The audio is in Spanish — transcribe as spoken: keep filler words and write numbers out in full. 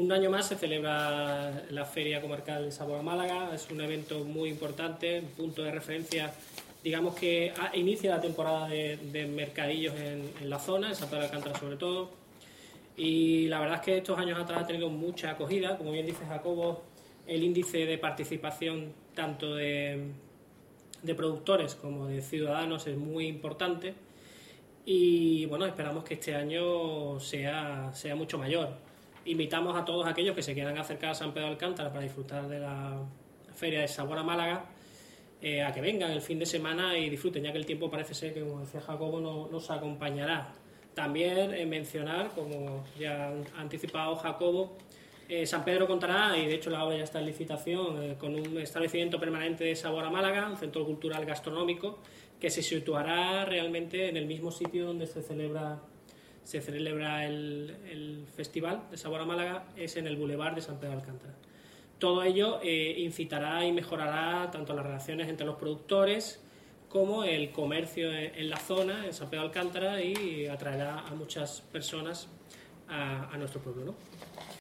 un año más se celebra la Feria Comarcal de Sabor a Málaga. Es un evento muy importante, un punto de referencia, digamos que a, inicia la temporada de, de mercadillos en, en la zona, en San Pedro de Alcántara sobre todo. Y la verdad es que estos años atrás ha tenido mucha acogida. Como bien dice Jacobo, el índice de participación tanto de, de productores como de ciudadanos es muy importante. Y bueno, esperamos que este año sea, sea mucho mayor. Invitamos a todos aquellos que se quieran acercar a San Pedro de Alcántara para disfrutar de la Feria de Sabor a Málaga, eh, a que vengan el fin de semana y disfruten, ya que el tiempo parece ser que, como decía Jacobo, no, nos acompañará. También eh, mencionar, como ya ha anticipado Jacobo, eh, San Pedro contará, y de hecho la obra ya está en licitación, eh, con un establecimiento permanente de Sabor a Málaga, un centro cultural gastronómico, que se situará realmente en el mismo sitio donde se celebra se celebra el, el Festival de Sabor a Málaga, es en el Boulevard de San Pedro de Alcántara. Todo ello eh, incitará y mejorará tanto las relaciones entre los productores como el comercio en, en la zona, en San Pedro de Alcántara, y atraerá a muchas personas a, a nuestro pueblo, ¿no?